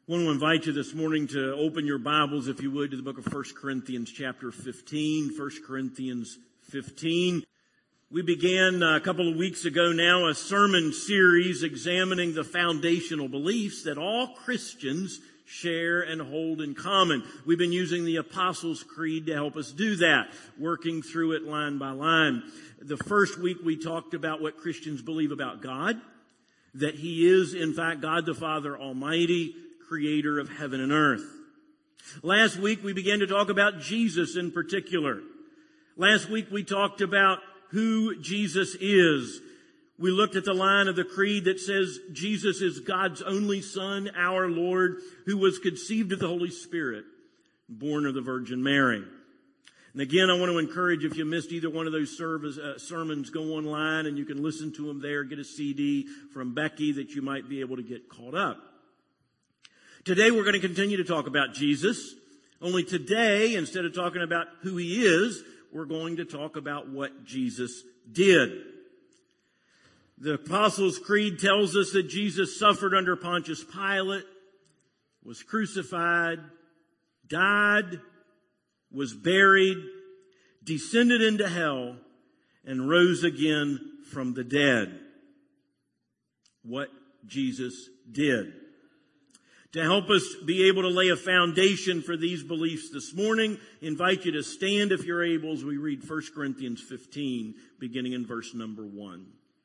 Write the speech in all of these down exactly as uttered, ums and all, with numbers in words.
I want to invite you this morning to open your Bibles, if you would, to the book of First Corinthians chapter fifteen. First Corinthians fifteen. We began a couple of weeks ago now a sermon series examining the foundational beliefs that all Christians share and hold in common. We've been using the Apostles' Creed to help us do that, working through it line by line. The first week we talked about what Christians believe about God, that He is, in fact, God the Father Almighty, creator of heaven and earth. Last week we began to talk about Jesus in particular. Last week we talked about who Jesus is. We looked at the line of the creed that says Jesus is God's only Son, our Lord, who was conceived of the Holy Spirit, born of the Virgin Mary. And again, I want to encourage, if you missed either one of those service, uh, sermons, go online and you can listen to them there, get a C D from Becky that you might be able to get caught up. Today we're going to continue to talk about Jesus, only today, instead of talking about who He is, we're going to talk about what Jesus did. The Apostles' Creed tells us that Jesus suffered under Pontius Pilate, was crucified, died, was buried, descended into hell, and rose again from the dead. What Jesus did. To help us be able to lay a foundation for these beliefs this morning, I invite you to stand if you're able as we read First Corinthians fifteen, beginning in verse number one.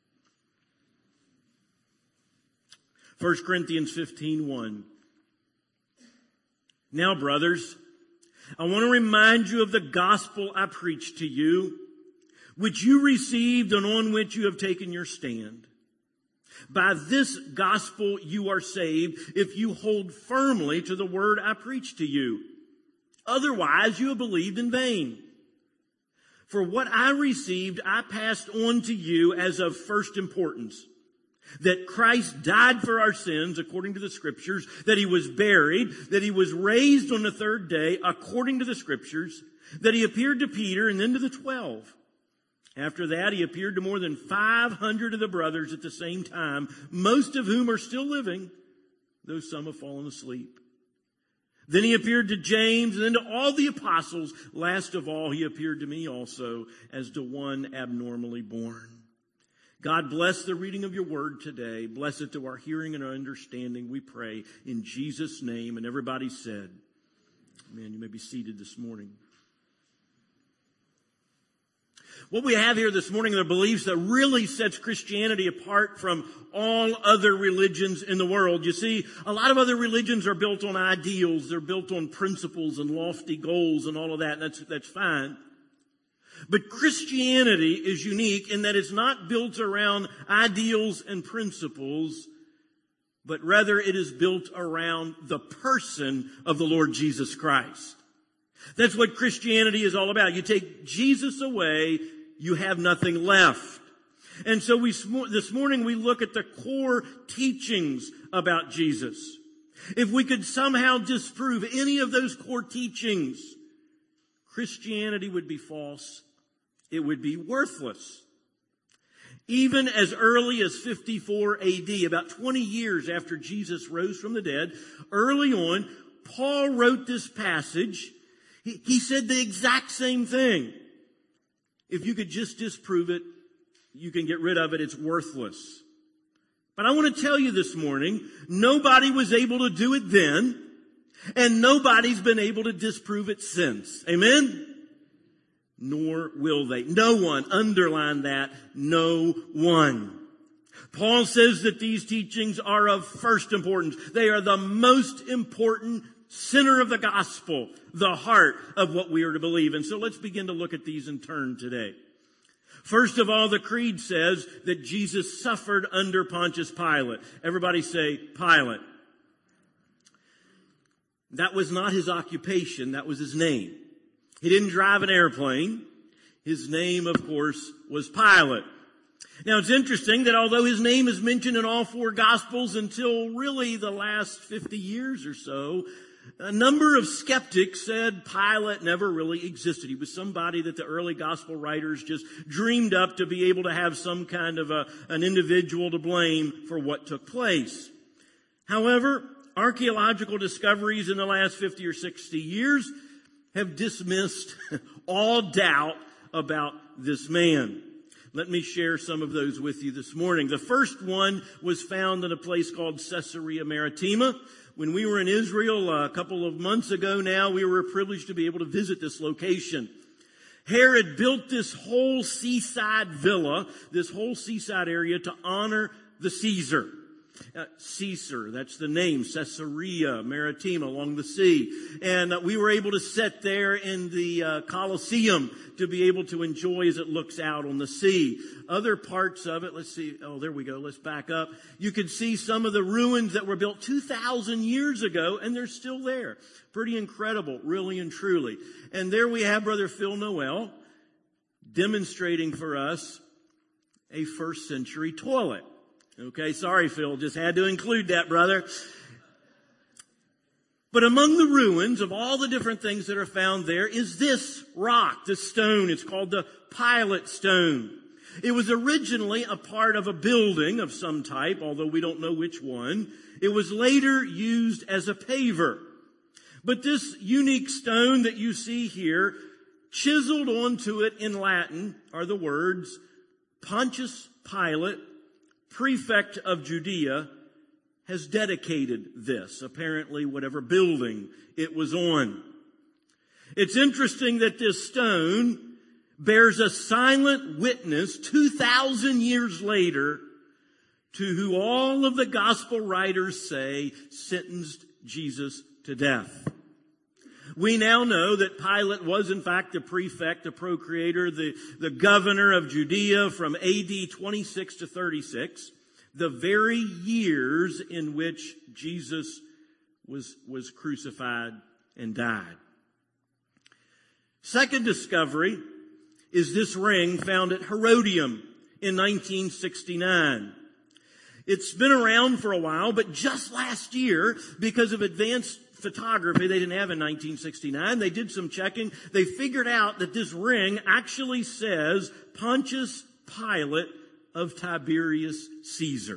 First Corinthians fifteen, one. Now, brothers, I want to remind you of the gospel I preached to you, which you received and on which you have taken your stand. By this gospel you are saved if you hold firmly to the word I preached to you. Otherwise you have believed in vain. For what I received I passed on to you as of first importance. That Christ died for our sins according to the Scriptures, that He was buried, that He was raised on the third day according to the Scriptures, that He appeared to Peter and then to the twelve. After that, He appeared to more than five hundred of the brothers at the same time, most of whom are still living, though some have fallen asleep. Then He appeared to James and then to all the apostles. Last of all, He appeared to me also as to one abnormally born. God bless the reading of your word today. Bless it to our hearing and our understanding, we pray, in Jesus' name. And everybody said, amen. You may be seated this morning. What we have here this morning are beliefs that really sets Christianity apart from all other religions in the world. You see, a lot of other religions are built on ideals. They're built on principles and lofty goals and all of that. And that's, that's fine. But Christianity is unique in that it's not built around ideals and principles, but rather it is built around the person of the Lord Jesus Christ. That's what Christianity is all about. You take Jesus away, you have nothing left. And so we, this morning we look at the core teachings about Jesus. If we could somehow disprove any of those core teachings, Christianity would be false. It would be worthless. Even as early as fifty-four A D, about twenty years after Jesus rose from the dead, early on, Paul wrote this passage. He, he said the exact same thing. If you could just disprove it, you can get rid of it. It's worthless. But I want to tell you this morning, nobody was able to do it then, and nobody's been able to disprove it since. Amen? Nor will they. No one. Underline that. No one. Paul says that these teachings are of first importance. They are the most important center of the gospel, the heart of what we are to believe. And so let's begin to look at these in turn today. First of all, the creed says that Jesus suffered under Pontius Pilate. Everybody say Pilate. That was not his occupation. That was his name. He didn't drive an airplane. His name, of course, was Pilate. Now, it's interesting that although his name is mentioned in all four Gospels until really the last fifty years or so, a number of skeptics said Pilate never really existed. He was somebody that the early Gospel writers just dreamed up to be able to have some kind of a, an individual to blame for what took place. However, archaeological discoveries in the last fifty or sixty years have dismissed all doubt about this man. Let me share some of those with you this morning. The first one was found in a place called Caesarea Maritima. When we were in Israel a couple of months ago now, we were privileged to be able to visit this location. Herod built this whole seaside villa, this whole seaside area to honor the Caesar. Uh, Caesar, that's the name, Caesarea Maritima, along the sea. And uh, we were able to sit there in the uh, Colosseum to be able to enjoy as it looks out on the sea. Other parts of it, let's see, oh, there we go, let's back up. You can see some of the ruins that were built two thousand years ago, and they're still there. Pretty incredible, really and truly. And there we have Brother Phil Noel demonstrating for us a first century toilet. Okay, sorry, Phil, just had to include that, brother. But among the ruins of all the different things that are found there is this rock, this stone. It's called the Pilate Stone. It was originally a part of a building of some type, although we don't know which one. It was later used as a paver. But this unique stone that you see here, chiseled onto it in Latin, are the words, Pontius Pilate, prefect of Judea, has dedicated this, apparently whatever building it was on. It's interesting that this stone bears a silent witness two thousand years later to who all of the gospel writers say sentenced Jesus to death. We now know that Pilate was in fact the prefect, the procurator, the, the governor of Judea from A D twenty-six to thirty-six, the very years in which Jesus was, was crucified and died. Second discovery is this ring found at Herodium in nineteen sixty-nine. It's been around for a while, but just last year, because of advanced photography they didn't have in nineteen sixty-nine, they did some checking. They figured out that this ring actually says Pontius Pilate of Tiberius Caesar.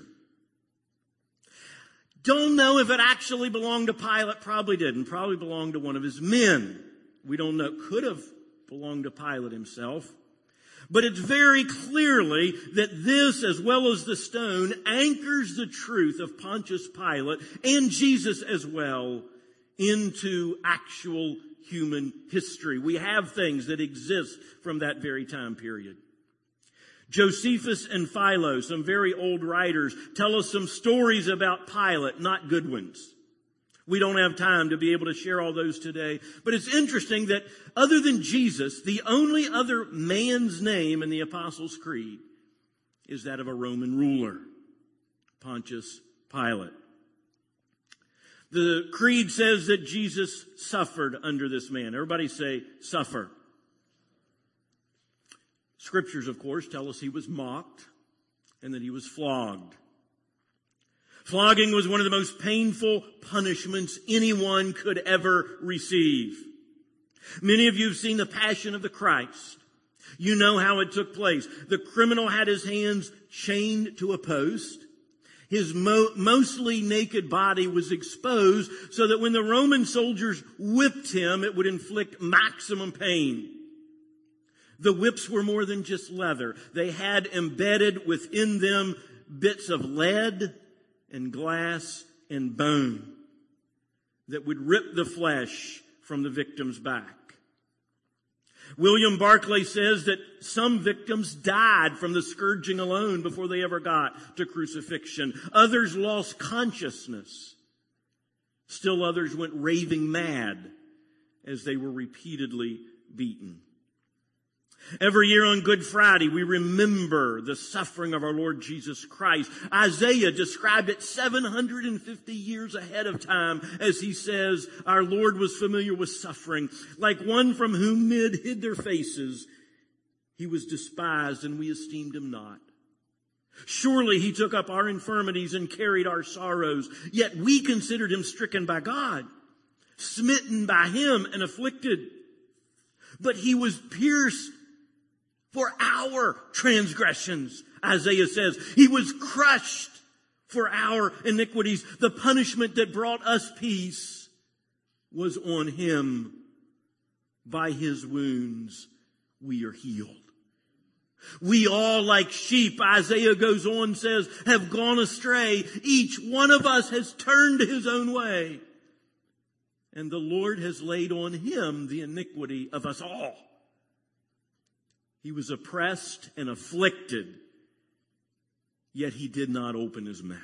Don't know if it actually belonged to Pilate. Probably didn't. Probably belonged to one of his men. We don't know. Could have belonged to Pilate himself. But it's very clearly that this, as well as the stone, anchors the truth of Pontius Pilate and Jesus as well into actual human history. We have things that exist from that very time period. Josephus and Philo, some very old writers, tell us some stories about Pilate, not good ones. We don't have time to be able to share all those today. But it's interesting that other than Jesus, the only other man's name in the Apostles' Creed is that of a Roman ruler, Pontius Pilate. The creed says that Jesus suffered under this man. Everybody say, suffer. Scriptures, of course, tell us he was mocked and that he was flogged. Flogging was one of the most painful punishments anyone could ever receive. Many of you have seen the Passion of the Christ. You know how it took place. The criminal had his hands chained to a post. His mo- mostly naked body was exposed so that when the Roman soldiers whipped him, it would inflict maximum pain. The whips were more than just leather. They had embedded within them bits of lead and glass and bone that would rip the flesh from the victim's back. William Barclay says that some victims died from the scourging alone before they ever got to crucifixion. Others lost consciousness. Still others went raving mad as they were repeatedly beaten. Every year on Good Friday, we remember the suffering of our Lord Jesus Christ. Isaiah described it seven hundred fifty years ahead of time as he says, our Lord was familiar with suffering. Like one from whom men hid their faces, he was despised and we esteemed him not. Surely he took up our infirmities and carried our sorrows. Yet we considered him stricken by God, smitten by him and afflicted. But he was pierced for our transgressions, Isaiah says. He was crushed for our iniquities. The punishment that brought us peace was on him. By his wounds we are healed. We all, like sheep, Isaiah goes on, says, have gone astray. Each one of us has turned his own way. And the Lord has laid on him the iniquity of us all. He was oppressed and afflicted, yet he did not open his mouth.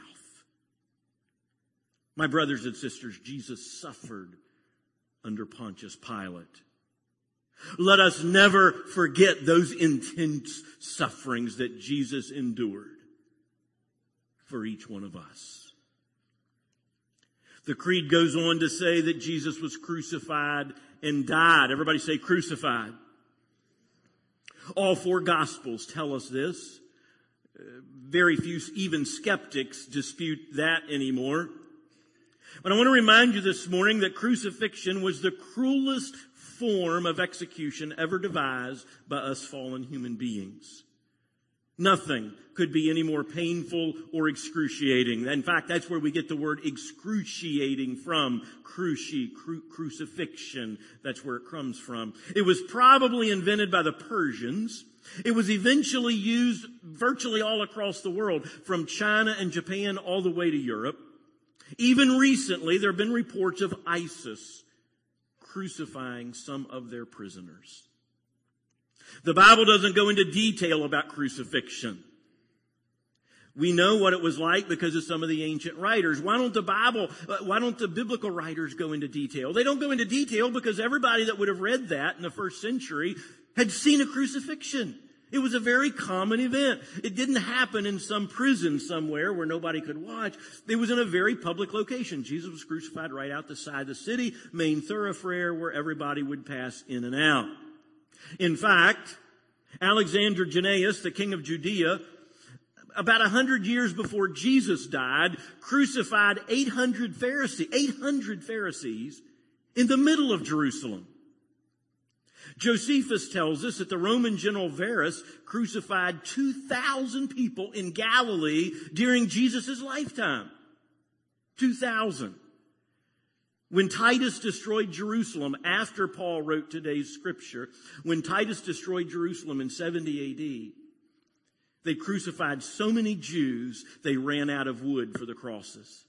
My brothers and sisters, Jesus suffered under Pontius Pilate. Let us never forget those intense sufferings that Jesus endured for each one of us. The creed goes on to say that Jesus was crucified and died. Everybody say crucified. All four Gospels tell us this. Very few, even skeptics, dispute that anymore. But I want to remind you this morning that crucifixion was the cruelest form of execution ever devised by us fallen human beings. Nothing could be any more painful or excruciating. In fact, that's where we get the word excruciating from. Cruci, cru- crucifixion. That's where it comes from. It was probably invented by the Persians. It was eventually used virtually all across the world, from China and Japan all the way to Europe. Even recently, there have been reports of ISIS crucifying some of their prisoners. The Bible doesn't go into detail about crucifixion. We know what it was like because of some of the ancient writers. Why don't the Bible, why don't the biblical writers go into detail? They don't go into detail because everybody that would have read that in the first century had seen a crucifixion. It was a very common event. It didn't happen in some prison somewhere where nobody could watch. It was in a very public location. Jesus was crucified right out the side of the city, main thoroughfare where everybody would pass in and out. In fact, Alexander Jannaeus, the king of Judea, about a hundred years before Jesus died, crucified eight hundred Pharisees, eight hundred Pharisees in the middle of Jerusalem. Josephus tells us that the Roman general Varus crucified two thousand people in Galilee during Jesus' lifetime. two thousand. When Titus destroyed Jerusalem, after Paul wrote today's scripture, when Titus destroyed Jerusalem in seventy A D, they crucified so many Jews, they ran out of wood for the crosses.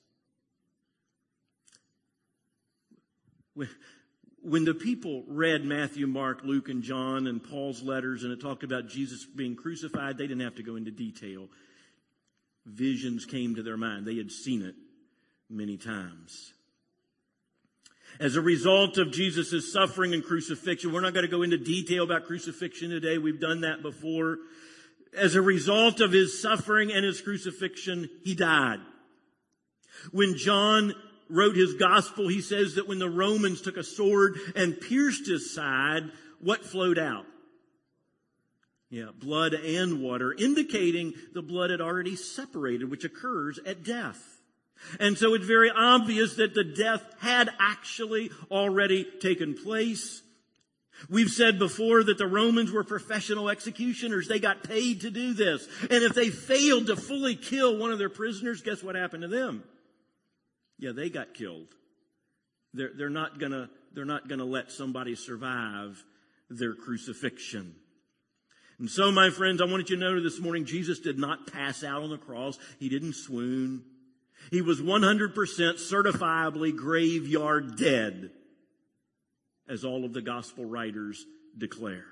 When the people read Matthew, Mark, Luke, and John and Paul's letters, and it talked about Jesus being crucified, they didn't have to go into detail. Visions came to their mind. They had seen it many times. As a result of Jesus' suffering and crucifixion, we're not going to go into detail about crucifixion today. We've done that before. As a result of his suffering and his crucifixion, he died. When John wrote his gospel, he says that when the Romans took a sword and pierced his side, what flowed out? Yeah, blood and water, indicating the blood had already separated, which occurs at death. And so it's very obvious that the death had actually already taken place. We've said before that the Romans were professional executioners. They got paid to do this. And if they failed to fully kill one of their prisoners, guess what happened to them? Yeah, they got killed. They're, they're not gonna, they're not gonna let somebody survive their crucifixion. And so, my friends, I wanted you to know this morning, Jesus did not pass out on the cross. He didn't swoon. He was one hundred percent certifiably graveyard dead, as all of the gospel writers declare.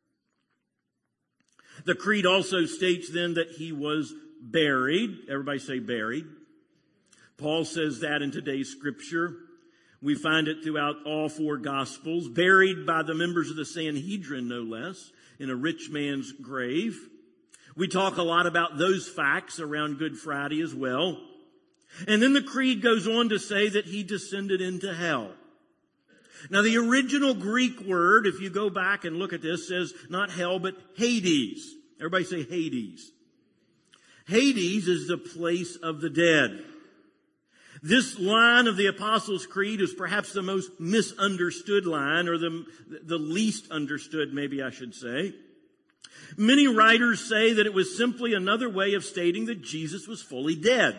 The creed also states then that he was buried. Everybody say buried. Paul says that in today's scripture. We find it throughout all four gospels. Buried by the members of the Sanhedrin, no less, in a rich man's grave. We talk a lot about those facts around Good Friday as well. And then the creed goes on to say that he descended into hell. Now, the original Greek word, if you go back and look at this, says not hell, but Hades. Everybody say Hades. Hades is the place of the dead. This line of the Apostles' Creed is perhaps the most misunderstood line, or the, the least understood, maybe I should say. Many writers say that it was simply another way of stating that Jesus was fully dead.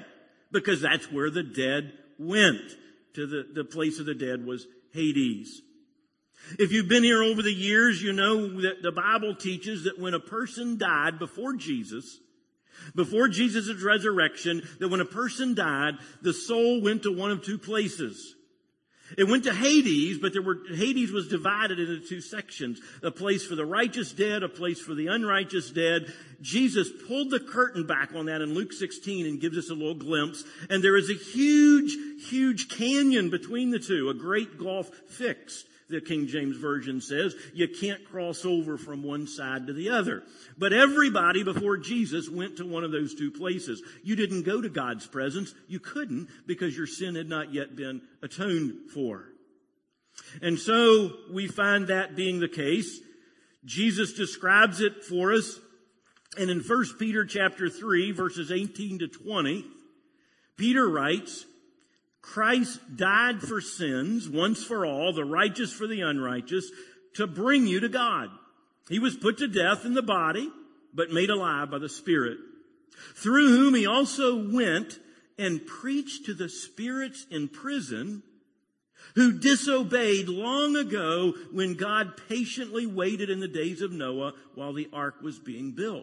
because that's where the dead went. To the, the place of the dead was Hades. If you've been here over the years, you know that the Bible teaches that when a person died before Jesus, before Jesus' resurrection, that when a person died, the soul went to one of two places. It went to Hades, but there were, Hades was divided into two sections. A place for the righteous dead, a place for the unrighteous dead. Jesus pulled the curtain back on that in Luke sixteen and gives us a little glimpse. And there is a huge, huge canyon between the two, a great gulf fixed. The King James Version says you can't cross over from one side to the other. But everybody before Jesus went to one of those two places. You didn't go to God's presence. You couldn't because your sin had not yet been atoned for. And so we find that being the case. Jesus describes it for us. And in First Peter chapter three, verses eighteen to twenty, Peter writes, Christ died for sins once for all, the righteous for the unrighteous, to bring you to God. He was put to death in the body, but made alive by the Spirit, through whom he also went and preached to the spirits in prison who disobeyed long ago when God patiently waited in the days of Noah while the ark was being built.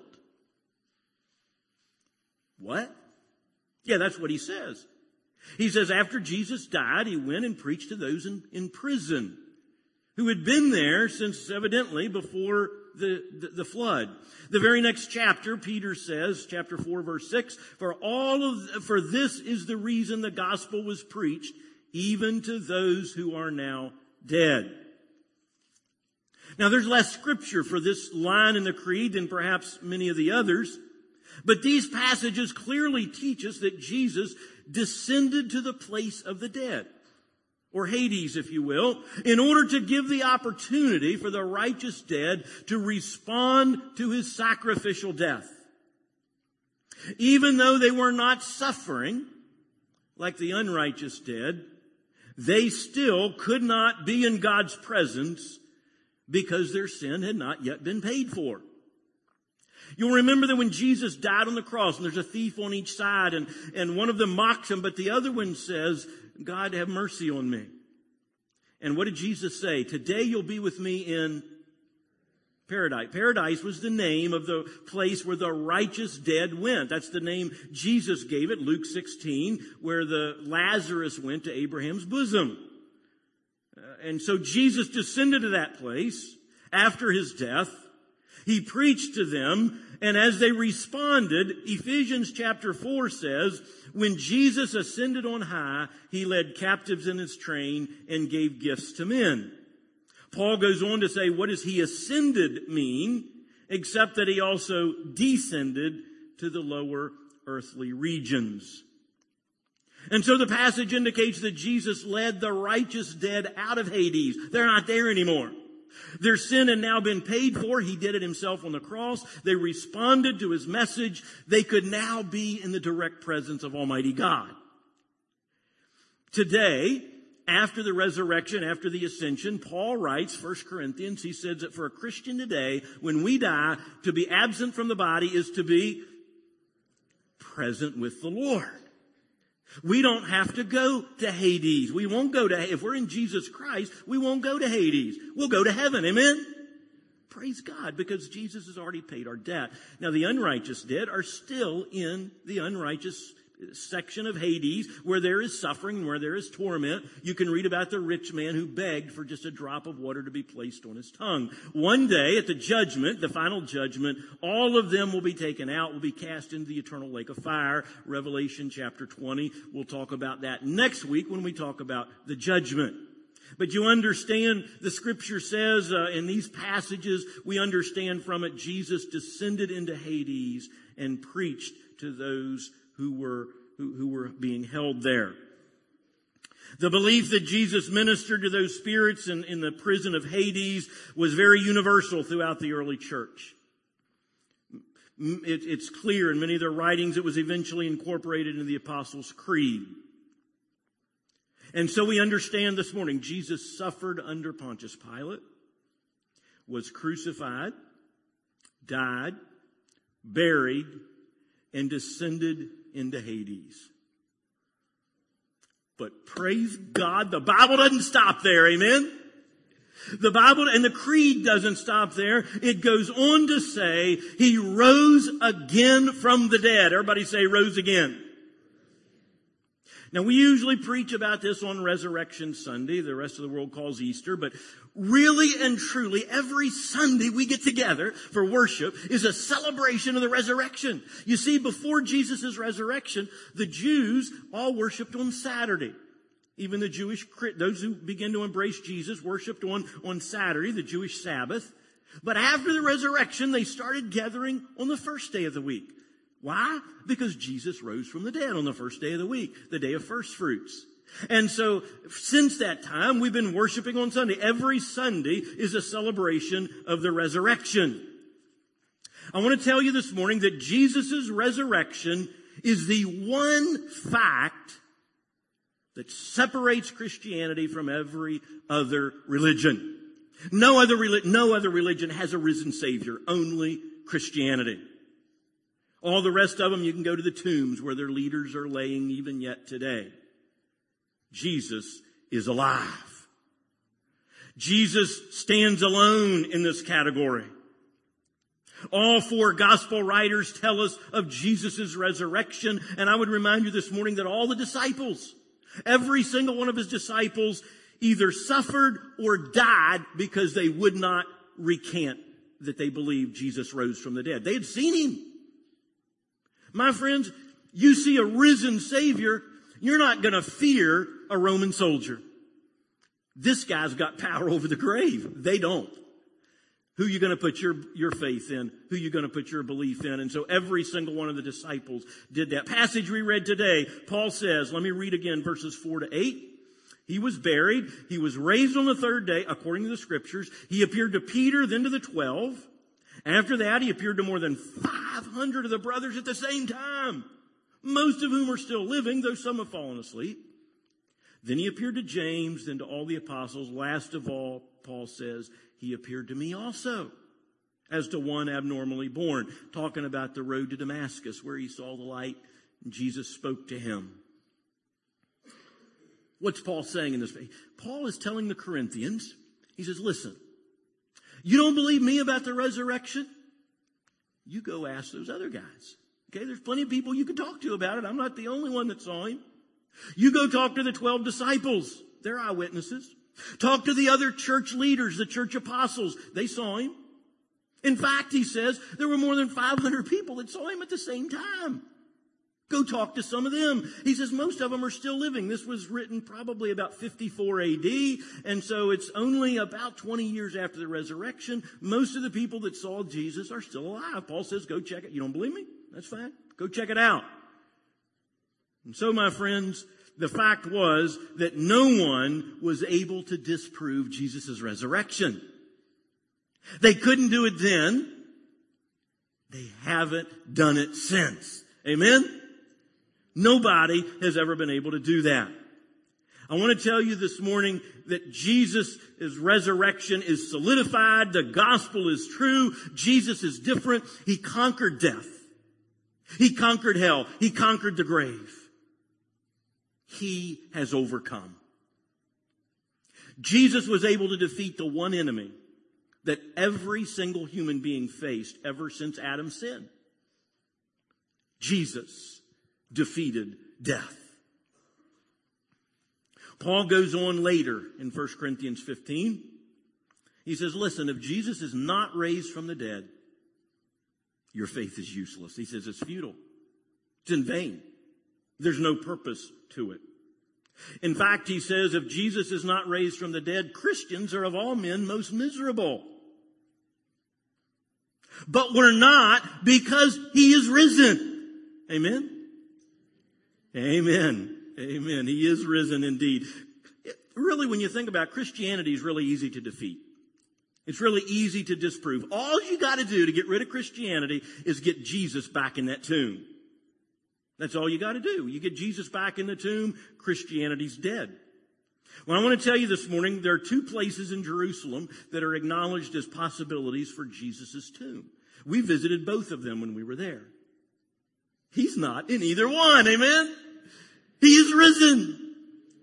What? Yeah, that's what he says. He says after Jesus died, he went and preached to those in, in prison who had been there since evidently before the, the, the flood. The very next chapter, Peter says, chapter four, verse six, for all of, for this is the reason the gospel was preached, even to those who are now dead. Now there's less scripture for this line in the creed than perhaps many of the others, but these passages clearly teach us that Jesus descended to the place of the dead, or Hades, if you will, in order to give the opportunity for the righteous dead to respond to his sacrificial death. Even though they were not suffering like the unrighteous dead, they still could not be in God's presence because their sin had not yet been paid for. You'll remember that when Jesus died on the cross, and there's a thief on each side, and, and one of them mocks him, but the other one says, God, have mercy on me. And what did Jesus say? Today you'll be with me in paradise. Paradise was the name of the place where the righteous dead went. That's the name Jesus gave it, Luke sixteen, where the Lazarus went to Abraham's bosom. Uh, and so Jesus descended to that place after his death. He preached to them, and as they responded, Ephesians chapter four says, when Jesus ascended on high, he led captives in his train and gave gifts to men. Paul goes on to say, what does he ascended mean, except that he also descended to the lower earthly regions. And so the passage indicates that Jesus led the righteous dead out of Hades. They're not there anymore. Their sin had now been paid for. He did it himself on the cross. They responded to his message. They could now be in the direct presence of Almighty God. Today, after the resurrection, after the ascension, Paul writes, First Corinthians, he says that for a Christian today, when we die, to be absent from the body is to be present with the Lord. We don't have to go to Hades. We won't go to, if we're in Jesus Christ, we won't go to Hades. We'll go to heaven. Amen? Praise God, because Jesus has already paid our debt. Now, the unrighteous dead are still in the unrighteous section of Hades, where there is suffering, where there is torment. You can read about the rich man who begged for just a drop of water to be placed on his tongue. One day at the judgment, the final judgment, all of them will be taken out, will be cast into the eternal lake of fire. Revelation chapter twenty. We'll talk about that next week when we talk about the judgment. But you understand, the scripture says uh, in these passages, we understand from it, Jesus descended into Hades and preached to those who were who, who were being held there. The belief that Jesus ministered to those spirits in, in the prison of Hades was very universal throughout the early church. It, it's clear in many of their writings it was eventually incorporated into the Apostles' Creed. And so we understand this morning, Jesus suffered under Pontius Pilate, was crucified, died, buried, and descended into Hades. But praise God, the Bible doesn't stop there, amen? The Bible and the creed doesn't stop there. It goes on to say he rose again from the dead. Everybody say rose again. Now we usually preach about this on Resurrection Sunday. The rest of the world calls Easter. But really and truly, every Sunday we get together for worship is a celebration of the resurrection. You see, before Jesus' resurrection, the Jews all worshiped on Saturday. Even the Jewish, those who began to embrace Jesus worshiped on, on Saturday, the Jewish Sabbath. But after the resurrection, they started gathering on the first day of the week. Why? Because Jesus rose from the dead on the first day of the week, the day of first fruits. And so since that time, we've been worshiping on Sunday. Every Sunday is a celebration of the resurrection. I want to tell you this morning that Jesus' resurrection is the one fact that separates Christianity from every other religion. No other, no other religion has a risen Savior, only Christianity. All the rest of them, you can go to the tombs where their leaders are laying even yet today. Jesus is alive. Jesus stands alone in this category. All four gospel writers tell us of Jesus' resurrection, and I would remind you this morning that all the disciples, every single one of his disciples either suffered or died because they would not recant that they believed Jesus rose from the dead. They had seen him. My friends, you see a risen Savior, you're not going to fear a Roman soldier. This guy's got power over the grave. They don't. Who are you going to put your, your faith in? Who are you going to put your belief in? And so every single one of the disciples did that. Passage we read today, Paul says, let me read again verses four to eight. He was buried. He was raised on the third day, according to the scriptures. He appeared to Peter, then to the twelve. After that, he appeared to more than five hundred of the brothers at the same time, most of whom are still living, though some have fallen asleep. Then he appeared to James, then to all the apostles. Last of all, Paul says, he appeared to me also, as to one abnormally born, talking about the road to Damascus, where he saw the light and Jesus spoke to him. What's Paul saying in this? Paul is telling the Corinthians, he says, listen, you don't believe me about the resurrection? You go ask those other guys. Okay, there's plenty of people you can talk to about it. I'm not the only one that saw him. You go talk to the twelve disciples. They're eyewitnesses. Talk to the other church leaders, the church apostles. They saw him. In fact, he says, there were more than five hundred people that saw him at the same time. Go talk to some of them. He says most of them are still living. This was written probably about fifty-four A D, and so it's only about twenty years after the resurrection. Most of the people that saw Jesus are still alive. Paul says, go check it. You don't believe me? That's fine. Go check it out. And so, my friends, the fact was that no one was able to disprove Jesus' resurrection. They couldn't do it then. They haven't done it since. Amen? Nobody has ever been able to do that. I want to tell you this morning that Jesus' resurrection is solidified. The gospel is true. Jesus is different. He conquered death. He conquered hell. He conquered the grave. He has overcome. Jesus was able to defeat the one enemy that every single human being faced ever since Adam sinned. Jesus defeated death. Paul goes on later in First Corinthians fifteen. He says, listen, if Jesus is not raised from the dead, your faith is useless. He says it's futile. It's in vain. There's no purpose to it. In fact, he says, if Jesus is not raised from the dead, Christians are of all men most miserable. But we're not, because he is risen. Amen? Amen. Amen. He is risen indeed. It, really, when you think about it, Christianity is really easy to defeat. It's really easy to disprove. All you got to do to get rid of Christianity is get Jesus back in that tomb. That's all you got to do. You get Jesus back in the tomb, Christianity's dead. Well, I want to tell you this morning, there are two places in Jerusalem that are acknowledged as possibilities for Jesus' tomb. We visited both of them when we were there. He's not in either one, amen? He is risen.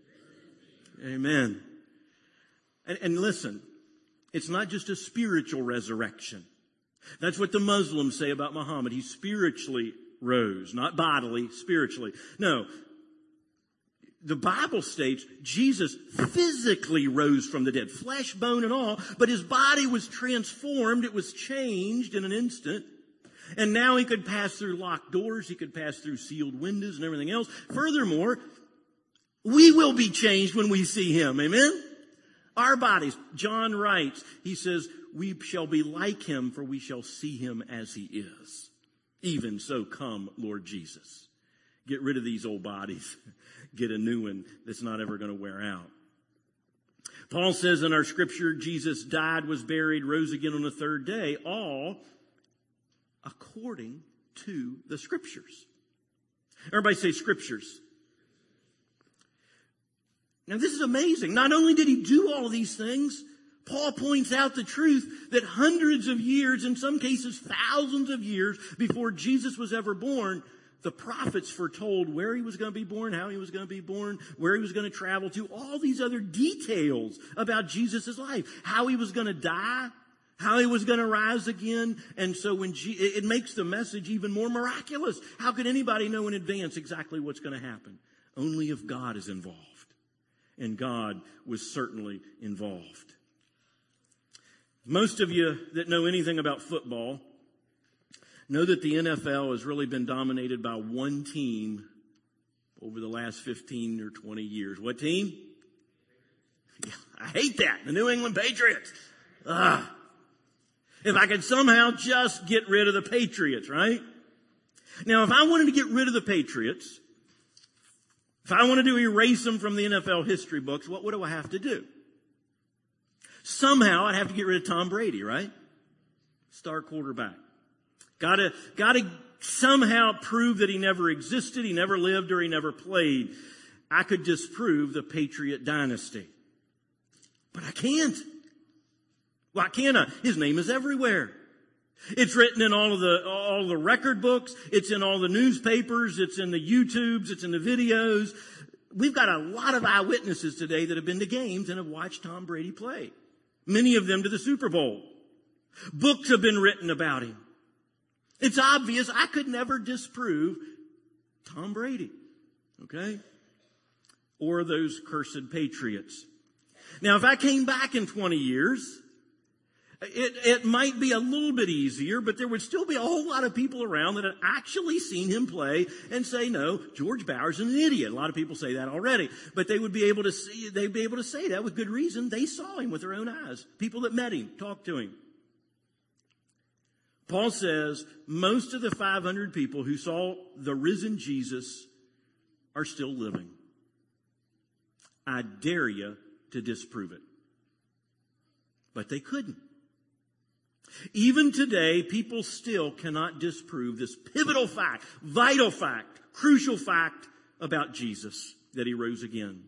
Amen. And, and listen, it's not just a spiritual resurrection. That's what the Muslims say about Muhammad. He spiritually rose, not bodily, spiritually. No. The Bible states Jesus physically rose from the dead, flesh, bone, and all, but his body was transformed. It was changed in an instant. And now he could pass through locked doors. He could pass through sealed windows and everything else. Furthermore, we will be changed when we see him. Amen? Our bodies. John writes, he says, we shall be like him, for we shall see him as he is. Even so come, Lord Jesus. Get rid of these old bodies. Get a new one that's not ever going to wear out. Paul says in our scripture, Jesus died, was buried, rose again on the third day, all according to the scriptures. Everybody say scriptures. Now this is amazing. Not only did he do all of these things, Paul points out the truth that hundreds of years, in some cases thousands of years before Jesus was ever born, the prophets foretold where he was going to be born, how he was going to be born, where he was going to travel to, all these other details about Jesus' life, how he was going to die, how he was going to rise again. And so when G- it makes the message even more miraculous. How could anybody know in advance exactly what's going to happen? Only if God is involved. And God was certainly involved. Most of you that know anything about football know that the N F L has really been dominated by one team over the last fifteen or twenty years. What team? Yeah, I hate that. The New England Patriots. Ugh. If I could somehow just get rid of the Patriots, right? Now, if I wanted to get rid of the Patriots, if I wanted to erase them from the N F L history books, what, what do I have to do? Somehow I'd have to get rid of Tom Brady, right? Star quarterback. Gotta, gotta somehow prove that he never existed, he never lived, or he never played. I could disprove the Patriot dynasty. But I can't. Why can't I? His name is everywhere. It's written in all of the, all the record books. It's in all the newspapers. It's in the YouTubes. It's in the videos. We've got a lot of eyewitnesses today that have been to games and have watched Tom Brady play. Many of them to the Super Bowl. Books have been written about him. It's obvious I could never disprove Tom Brady. Okay? Or those cursed Patriots. Now, if I came back in twenty years, It, it might be a little bit easier, but there would still be a whole lot of people around that had actually seen him play and say, no, George Bauer's an idiot. A lot of people say that already, but they would be able to see, they'd be able to say that with good reason. They saw him with their own eyes. People that met him, talked to him. Paul says most of the five hundred people who saw the risen Jesus are still living. I dare you to disprove it. But they couldn't. Even today, people still cannot disprove this pivotal fact, vital fact, crucial fact about Jesus, that he rose again.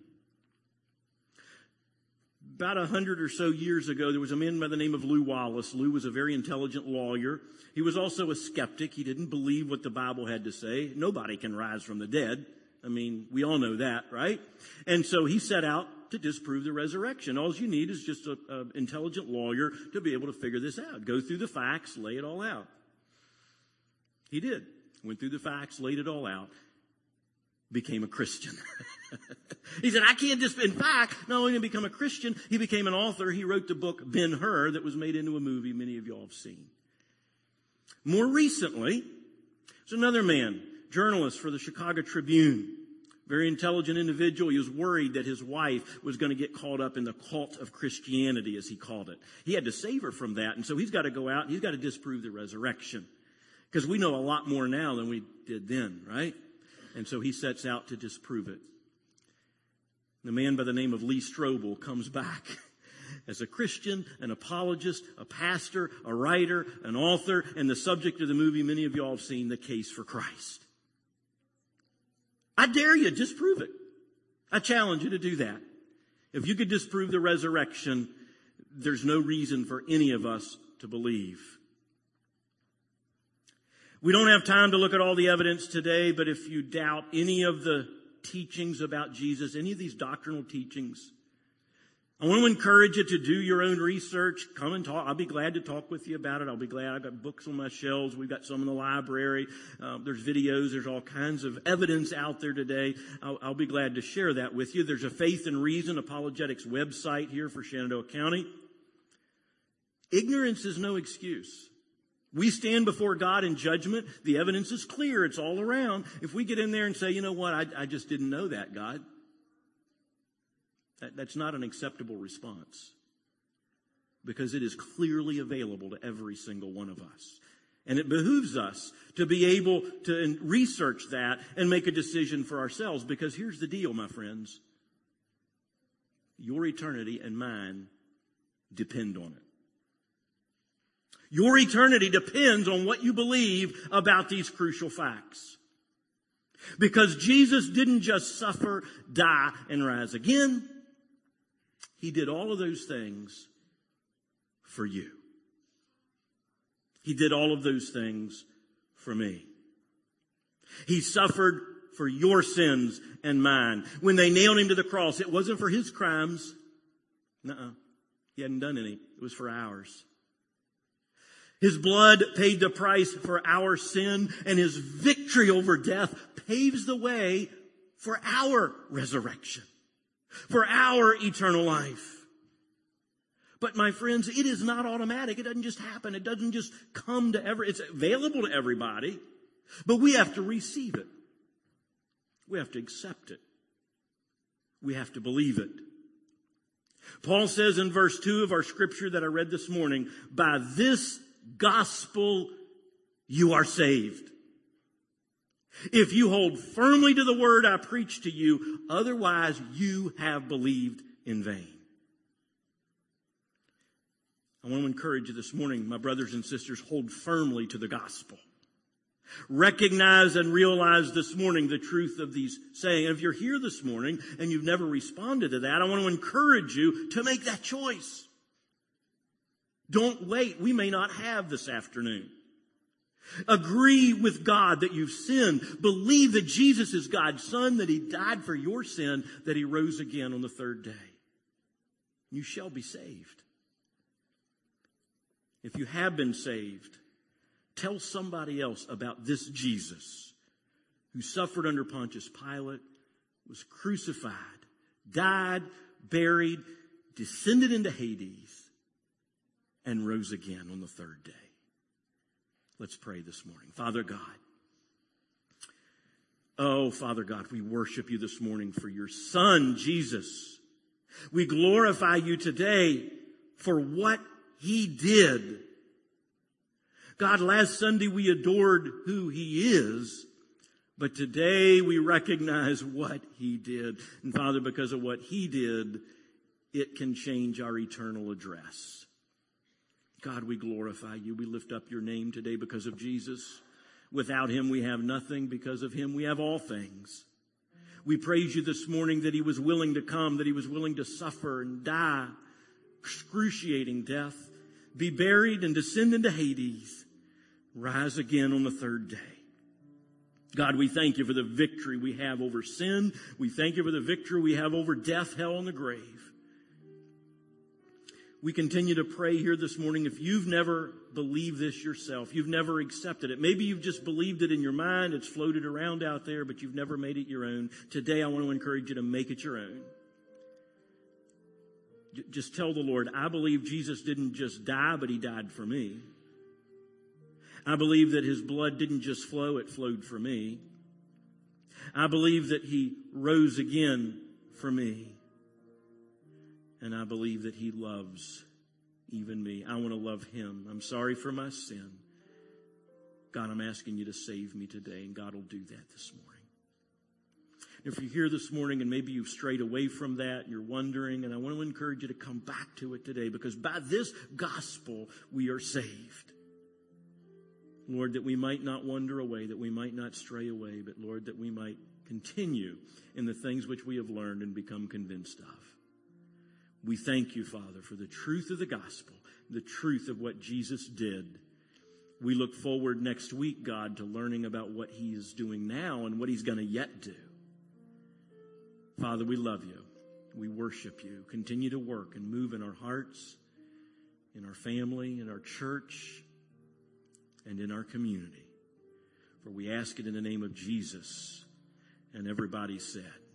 About a hundred or so years ago, there was a man by the name of Lew Wallace. Lew was a very intelligent lawyer. He was also a skeptic. He didn't believe what the Bible had to say. Nobody can rise from the dead. I mean, we all know that, right? And so he set out to disprove the resurrection. All you need is just an intelligent lawyer to be able to figure this out. Go through the facts, lay it all out. He did. Went through the facts, laid it all out, became a Christian. He said, I can't just, in fact, not only did he become a Christian, he became an author. He wrote the book Ben-Hur that was made into a movie many of y'all have seen. More recently, there's another man, journalist for the Chicago Tribune. Very intelligent individual. He was worried that his wife was going to get caught up in the cult of Christianity, as he called it. He had to save her from that. And so he's got to go out and he's got to disprove the resurrection. Because we know a lot more now than we did then, right? And so he sets out to disprove it. The man by the name of Lee Strobel comes back as a Christian, an apologist, a pastor, a writer, an author, and the subject of the movie many of y'all have seen, The Case for Christ. I dare you, disprove it. I challenge you to do that. If you could disprove the resurrection, there's no reason for any of us to believe. We don't have time to look at all the evidence today, but if you doubt any of the teachings about Jesus, any of these doctrinal teachings, I want to encourage you to do your own research. Come and talk. I'll be glad to talk with you about it. I'll be glad. I've got books on my shelves. We've got some in the library. Uh, there's videos. There's all kinds of evidence out there today. I'll, I'll be glad to share that with you. There's a Faith and Reason Apologetics website here for Shenandoah County. Ignorance is no excuse. We stand before God in judgment. The evidence is clear. It's all around. If we get in there and say, you know what, I, I just didn't know that, God. That, that's not an acceptable response. Because it is clearly available to every single one of us. And it behooves us to be able to research that and make a decision for ourselves. Because here's the deal, my friends. Your eternity and mine depend on it. Your eternity depends on what you believe about these crucial facts. Because Jesus didn't just suffer, die, and rise again. He did all of those things for you. He did all of those things for me. He suffered for your sins and mine. When they nailed him to the cross, it wasn't for his crimes. Nuh-uh. He hadn't done any. It was for ours. His blood paid the price for our sin, and his victory over death paves the way for our resurrection, for our eternal life. But my friends, it is not automatic. It doesn't just happen. It doesn't just come to every, it's available to everybody, but we have to receive it. We have to accept it. We have to believe it. Paul says in verse two of our scripture that I read this morning, by this gospel you are saved. If you hold firmly to the word I preach to you, otherwise you have believed in vain. I want to encourage you this morning, my brothers and sisters, hold firmly to the gospel. Recognize and realize this morning the truth of these sayings. If you're here this morning and you've never responded to that, I want to encourage you to make that choice. Don't wait. We may not have this afternoon. Agree with God that you've sinned. Believe that Jesus is God's Son, that he died for your sin, that he rose again on the third day. You shall be saved. If you have been saved, tell somebody else about this Jesus who suffered under Pontius Pilate, was crucified, died, buried, descended into Hades, and rose again on the third day. Let's pray this morning. Father God. Oh, Father God, we worship you this morning for your Son, Jesus. We glorify you today for what he did. God, last Sunday we adored who he is, but today we recognize what he did. And Father, because of what he did, it can change our eternal address. God, we glorify you. We lift up your name today because of Jesus. Without him we have nothing. Because of him we have all things. We praise you this morning that he was willing to come, that he was willing to suffer and die excruciating death, be buried and descend into Hades, rise again on the third day. God, we thank you for the victory we have over sin. We thank you for the victory we have over death, hell, and the grave. We continue to pray here this morning. If you've never believed this yourself, you've never accepted it. Maybe you've just believed it in your mind. It's floated around out there, but you've never made it your own. Today, I want to encourage you to make it your own. Just tell the Lord, I believe Jesus didn't just die, but he died for me. I believe that his blood didn't just flow, it flowed for me. I believe that he rose again for me. And I believe that he loves even me. I want to love him. I'm sorry for my sin. God, I'm asking you to save me today, and God will do that this morning. If you're here this morning and maybe you've strayed away from that, and you're wondering, and I want to encourage you to come back to it today, because by this gospel we are saved. Lord, that we might not wander away, that we might not stray away, but Lord, that we might continue in the things which we have learned and become convinced of. We thank you, Father, for the truth of the gospel, the truth of what Jesus did. We look forward next week, God, to learning about what he is doing now and what he's going to yet do. Father, we love you. We worship you. Continue to work and move in our hearts, in our family, in our church, and in our community. For we ask it in the name of Jesus. And everybody said,